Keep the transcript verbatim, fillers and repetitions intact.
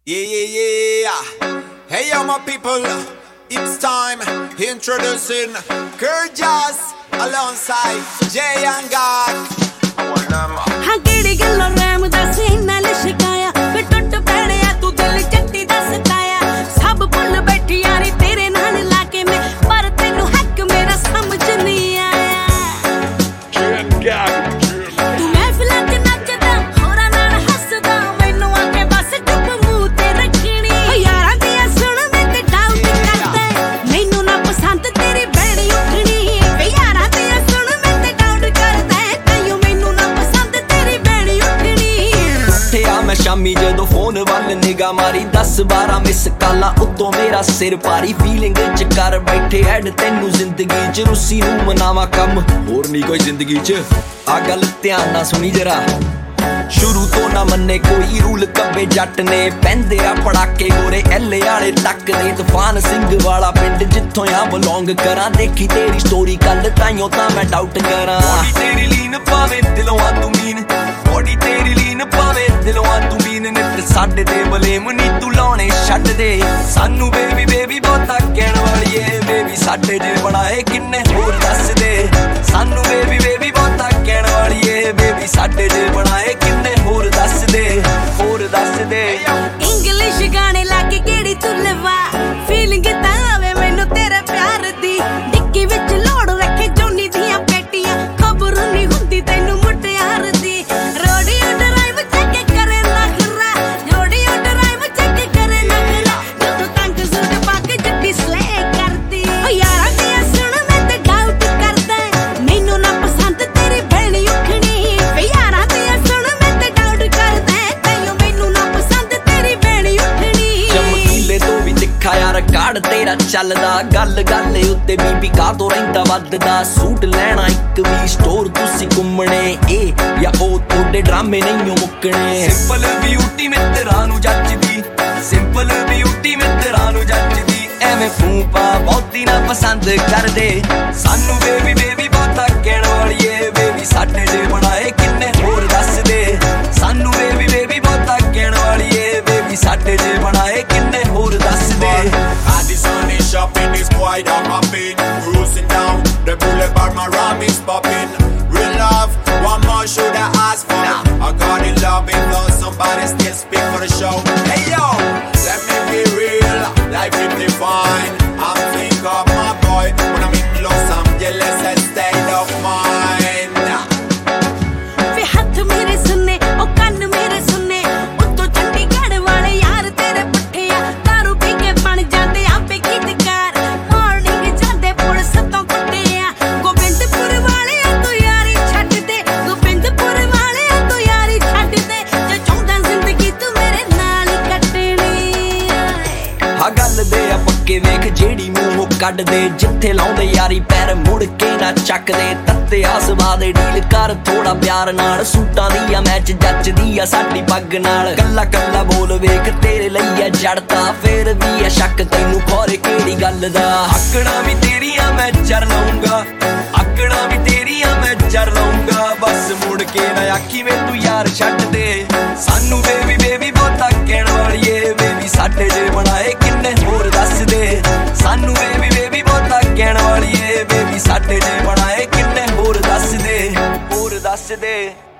Yeah, yeah, yeah. Hey, yo, my people. It's time introducing Kurjas alongside Jay and God. हाँ केड़ी गल्लों RAM दा सीना लिशकाया वे टुट पैणिया तू दिल चट्टी दा सताया सब भुल बैठी यारी तेरे नाल लाके में पर तेनू हक मेरा समझ नहीं आया तू महफिलां च नचदा होरां नाल हसदा मैनू आके बस चुप मूंह ते रखणी यारां दियां सुण मैं ते डाउट करदा मैनू ना पसंद तेरी बैणी उठणी वे यारां दियां सुण मैं ते डाउट करदा तैनू मैनू ना पसंद तेरी बैणी उठणी उठिया मैं शामी जदों फोन वल निगाह मारी दस बारह मिस कालां उत्तों मेरा सिर पारी फीलिंग च कर बैठे ऐड तैनू जिंदगी च रुस्सी नू मनावा कम होर नहीं कोई जिंदगी च आ गल ध्यान नाल सुनी जरा शुरू तो ना मन्ने कोई रूल कब्बे जट ने पैंदे आ पड़ाके गोरे एले आले तक दे तूफान सिंह वाला पिंड जिथों आ बिलोंग करा देखी तेरी स्टोरी कल ताइयों तां मैं डाउट करा बॉडी तेरी लीन पावे दिलों आ तू मीन बॉडी तेरी लीन पावे दिलों आ तू मीन नित साडे ते बलेम नी तू लाउने छड्ड दे सानू बेबी बेबी बहुता कहण वाली ए बेबी साडे जे बनाए किन्ने होर दस दे सानू बेबी बेबी बहुता कहण वाली ए बेबी साडे जे बनाए किन्ने होर दस दे होर दस दे इंग्लिश गाने लाके केड़ी तू लवा फीलिंग तां आवे मैनू तेरे प्यार दी डिक्की विच लोड़ रखे जोनी दियां पेटियां खबर नहीं हुंदी तैनू मुटियार दी रोडियो ड्राइव चेक करे नखरा रोडियो ड्राइव चेक करे नखरा जदों तंग सूट पा के जट्टी स्ले करदी ओ यारां दियां सुण मैं ते डाउट करदा मैनू ना पसंद तेरी बैणी उठणी वे यारां दियां सुण मैं ते डाउट करदा तैनू मैनू ना पसंद तेरी बैणी उठणी चमकीले तो भी दिखा यार काड़ तेरा चलदा गल गल उत्ते बीबी का तो रहिंदा वधदा सूट लेना इक भी स्टोर तुसी घुम्मणे ए या ओ तोड़े ड्रामे नहीं मुक्कणे सिंपल ब्यूटी मित्तरां नू जचदी सिंपल ब्यूटी मित्तरां नू जचदी एवें फूंपा बहुती ना पसंद करदे सानू बेबी बेबी बहुता कहण वाली ए बेबी साडे जे बनाए किन्ने होर दस दे सानू बेबी बेबी बहुता कहण वाली ए बेबी साडे जे बनाए किन्ने होर दस दे As the sun is shopping, it's quite a hopping. Cruising down the boulevard, my rum is popping. Real love, what more should I ask for? I got in love, though somebody still speak for the show. Hey yo, let me be real, life is divine. I'm think of my boy, when I'm in Los Angeles, a state of mind. वे हाथ मेरे सुने ओ कान मेरे सुने उत्तों चंडीगढ़ वाले यार तेरे पुट्ठे आ दारू पी के बन जाते आपे गीतकार मॉर्निंग जाते पुलिस तो कुट्टे आ गोबिंदपुर वाले आ तू यारी छड्ड दे गोबिंदपुर वाले आ तू यारी छड्ड दे जे चाहुंदा जिंदगी तू मेरे नाल कटणी हा गल दे आ पक्के वेख जेड़ी मूंहों कढ दे जिथे लाउंदे यारी पैर मुड़ के ना ਚੱਕ ਦੇ ਤੱਤੇ ਆਸਵਾ ਦੇ ਡੀਲ ਕਰ ਥੋੜਾ ਪਿਆਰ ਨਾਲ ਸੂਟਾਂ ਦੀ ਆ ਮੈਚ ਜੱਚਦੀ ਆ ਸਾਡੀ ਪੱਗ ਨਾਲ ਕੱਲਾ ਕੱਲਾ ਬੋਲ ਵੇਖ ਤੇਰੇ ਲਈ ਆ ਜੜਤਾ ਫੇਰ ਵੀ ਆ ਸ਼ੱਕ ਤੈਨੂੰ ਖੋਰੇ ਕਿਹੜੀ ਗੱਲ ਦਾ ਆਕੜਾਂ ਵੀ ਤੇਰੀਆਂ ਮੈਂ ਚਰ ਲਾਉਂਗਾ ਆਕੜਾਂ ਵੀ ਤੇਰੀਆਂ ਮੈਂ ਚਰ ਲਾਉਂਗਾ ਬਸ ਮੁੜ ਕੇ ਨਾ ਆਖੀ ਵੇ ਤੂੰ ਯਾਰ ਛੱਡ ਦੇ ਸਾਨੂੰ ਬੇਬੀ ਬੇਬੀ ਬਹੁਤਾ ਕਹਿਣ ਵਾਲੀ ਏ ਬੇਬੀ ਸਾਡੇ ਜੇ ਬਣਾਏ ਕਿੰਨੇ ਹੋਰ ਦੱਸ ਦੇ ਸਾਨੂੰ ਬੇਬੀ ਬੇਬੀ ਬਹੁਤਾ ਕਹਿਣ ਵਾਲੀ ਏ ਬੇਬੀ ਸਾਡੇ ਜੇ ਬਣਾਏ ਕਿੰਨੇ ਹੋਰ ਦੱਸ ਦੇ ਹੋਰ ਦੱਸ ਦੇ